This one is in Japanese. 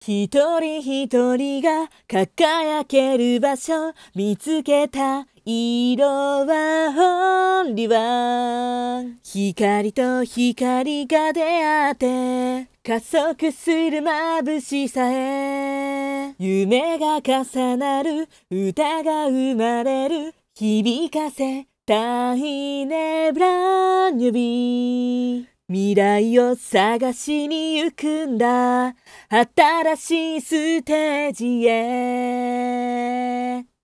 一人一人が輝ける場所見つけた色はオンリワン。光と光が出会って加速する眩しさへ、夢が重なる歌が生まれる、響かせたいねブランニュビー。未来を探しに行くんだ、新しいステージへ。